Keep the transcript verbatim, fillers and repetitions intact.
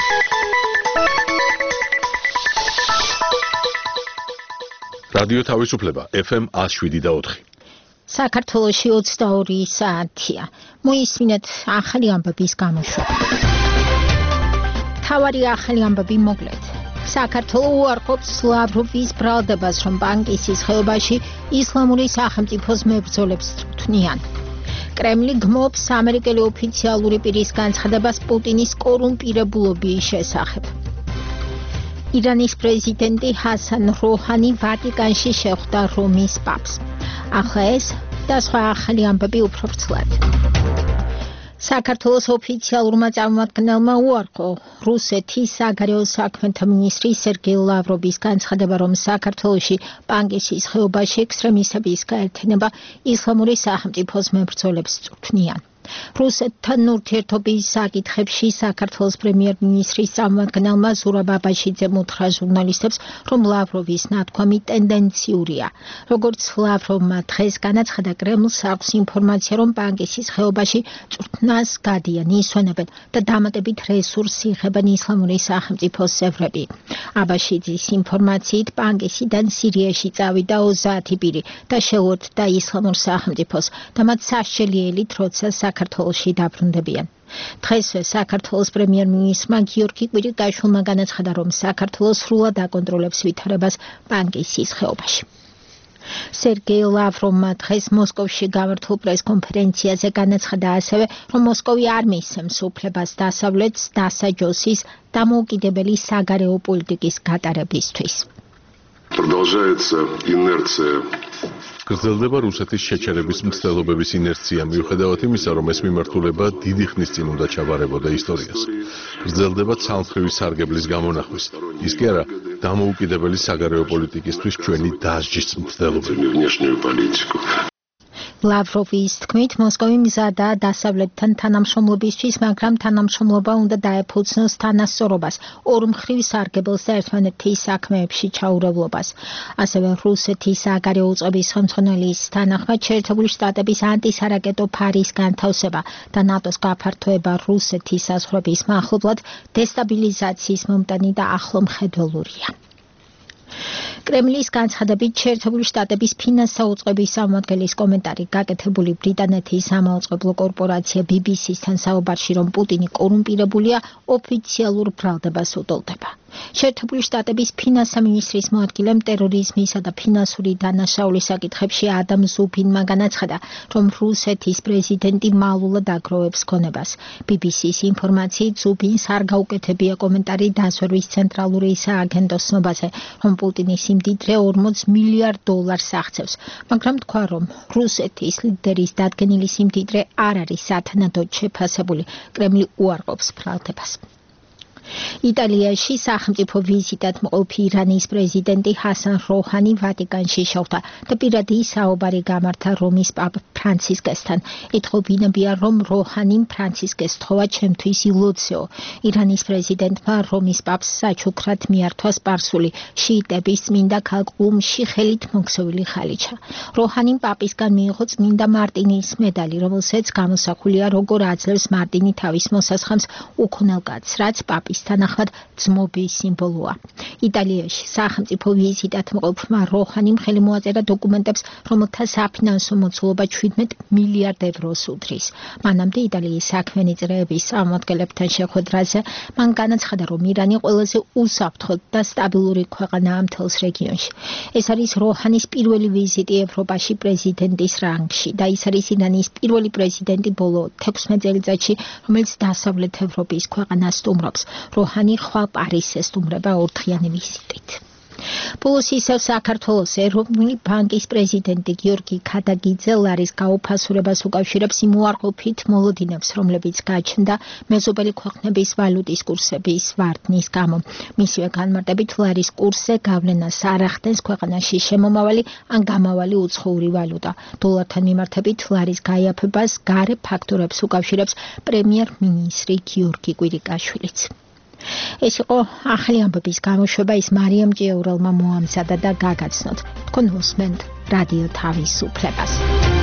რადიო თავისუფლება ეფ ემ one oh seven და four. საქართველოში ოცდაორი საათია. მოისმინეთ ახალი ამბების გამოშვება. თავარი ახალი ამბები მოკლედ. საქართველო უარყოფს ლავროვის ბრალდებას, რომ ბანკისის ხეობაში ისლამური სახელმწიფოს მებრძოლებს წვრთნიან. კრემლი გმობს ამერიკელი ოფიციალური პირის განცხადებას პუტინის კორუმპირებულობის შესახებ. ირანის პრეზიდენტი ჰასან როჰანი ვატიკანში შეხვდა რომის პაპს. ახლა ეს და სხვა ახალი ამბები უფრო ვრცლად. საქართველოს ოფიციალურმა წარმომადგენელმა უარყო რუსეთის საგარეო საქმეთა მინისტრი სერგეი ლავროვის განცხადება, რომ საქართველოში ბანკისის ხეობაში ექსტრემისტების გაერთიანება ისლამური სახელმწიფოს მებრძოლებს წვრთნიან. რუსეთთან ურთიერთობის საკითხებში საქართველოს პრემიერ-მინისტრის წარმომადგენელმა ზურაბ აბაშიძემ უთხრა ჟურნალისტებს, რომ ლავროვის ნათქვამი ტენდენციურია. როგორც ლავროვმა დღეს განაცხადა, კრემლს აქვს ინფორმაცია, რომ ბანკისის ხეობაში წვრთნას გადიან, ისვენებენ და დამატებით რესურსს იღებენ ისლამური სახელმწიფოს წევრები. აბაშიძის ინფორმაციით ბანკისიდან სირიაში წავიდა ოცდაათი პირი და შეუერთდა ისლამურ სახელმწიფოს და მათ სასჯელიელით, როცა საქართველოში დაბრუნდებიან. დღესვე საქართველოს პრემიერ-მინისტრმა გიორგი კვირიკაშვილმა განაცხადა, რომ საქართველოს სრულად აკონტროლებს ვითარებას ბანკისის ხეობაში. სერგეი ლავროვმა დღეს მოსკოვში გამართულ პრეს-კონფერენციაზე განაცხადა ასევე, რომ მოსკოვი არ მისცემს უფლებას დასავლეთს დასაჯოსის დამოუკიდებელი საგარეო პოლიტიკის გატარებისთვის. Продолжается инерция. გრძელდება რუსეთის შეჩერების მცდელობების ინერცია, მიუხედავად იმისა, რომ ეს მიმართულება დიდი ხნის წინ უნდა ჩაბარებოდა ისტორიას. გრძელდება ცალმხრივი სარგებლის გამონახვის, ის კი არა დამოუკიდებელი საგარეო პოლიტიკისთვის ჩვენი დასჯის მცდელობები. ლავროვის თქმით, მოსკოვი მზადაა დასავლეთთან თანამშრომლობისთვის, მაგრამ თანამშრომლობა უნდა დაეფუძნოს თანასწორობას, ორმხრივ სარგებელს და ერთმანეთის საქმეებში ჩაურევლობას. ასევე რუსეთის საგარეო უწყების ხელმძღვანელის თანახმად შეერთებული შტატების ანტისარაკეტო ფარის განთავსება და ნატოს გაფართოება რუსეთის საზღვრების მახლობლად დესტაბილიზაციის მომტანი და ახლომხედველურია. კრემლის განცხადებით შეერთებული შტატების ფინანსთა უწყების წარმომადგენლის კომენტარი გაკეთებული ბრიტანეთის სამაუწყებლო კორპორაცია ბი ბი სისთან საუბარში, რომ პუტინი კორუმპირებულია, ოფიციალურ ბრალდებას უტოლდება. შეერთებული შტატების ფინანსთა მინისტრის მოადგილემ ტერორიზმისა და ფინანსური დანაშაულის საკითხებში ადამ ზუფინმა განაცხადა, რომ რუსეთის პრეზიდენტი მალულად აგროვებს ქონებას. ბი ბი სის ინფორმაციით ზუფინს არ გაუკეთებია კომენტარი დაზვერვის ცენტრალური სააგენტოს ცნობაზე, რომ პუტინის სიმდიდრე ორმოც მილიარდ დოლარს აღწევს, მაგრამ თქვა, რომ რუსეთის ლიდერის დადგენილი სიმდიდრე არ არის სათანადოდ შეფასებული. კრემლი უარყოფს ბრალდებას. იტალიაში სახელმწიფო ვიზიტად მყოფი ირანის პრეზიდენტი ჰასან როჰანი ვატიკანში შეხვდა და პირადი საუბარი გამართა რომის პაპ ფრანცისკესთან. ითხოვინებია, რომ როჰანიმ ფრანცისკეს თხოვა ჩემთვის ილოცეო. ირანის პრეზიდენტმა რომის პაპს საჩუქრად მიართვა სპარსული შიიტების წმინდა ქალაქ ყუმში ხელით მოქცეული ხალიჩა. როჰანიმ პაპისგან მიიღო წმინდა მარტინის მედალი, რომელზეც გამოსახულია, როგორ აძლევს მარტინი თავის მოსასხამს უქონელკაცს, რაც პაპის თანახმად ძმობის სიმბოლოა. იტალიაში სახელმწიფო ვიზიტად მყოფმა როჰანიმ ხელი მოაწერა დოკუმენტებს, რომელთა საფინანსო მოცულობა შვიდმეტ მილიარდ ევროს უდრის. მანამდე იტალიის საქმიანი წრეების წარმომადგენლებთან შეხვედრაზე მან განაცხადა, რომ ირანი ყველაზე უსაფრთხო და სტაბილური ქვეყანაა მთელს რეგიონში. ეს არის როჰანის პირველი ვიზიტი ევროპაში პრეზიდენტის რანგში და ის არის ირანის პირველი პრეზიდენტი ბოლო თექვსმეტ წელიწადში, რომელიც დასავლეთ ევროპის ქვეყანას სტუმრობს. როჰანი ხვალ პარიზს ესტუმრება ორდღიანი ვიზიტით. ბოლოს ისევ საქართველოს ეროვნული ბანკის პრეზიდენტი გიორგი ქადაგიძე ლარის გაუფასურებას უკავშირებს იმ უარყოფით მოლოდინებს, რომლებიც გაჩნდა მეზობელი ქვეყნების ვალუტის კურსების ვარდნის გამო. მისივე განმარტებით ლარის კურსზე გავლენას არ ახდენს ქვეყანაში შემომავალი ან გამავალი უცხოური ვალუტა. დოლართან მიმართებით ლარის გაიაფებას გარე ფაქტორებს უკავშირებს პრემიერ-მინისტრი გიორგი კვირიკაშვილიც. ეს იყო ახალი ამბების გამოშვება, ის მარიამ ჭიაურელმა მოამზადა და გაგაცნოთ. თქვენ უსმენთ რადიო თავისუფლებას.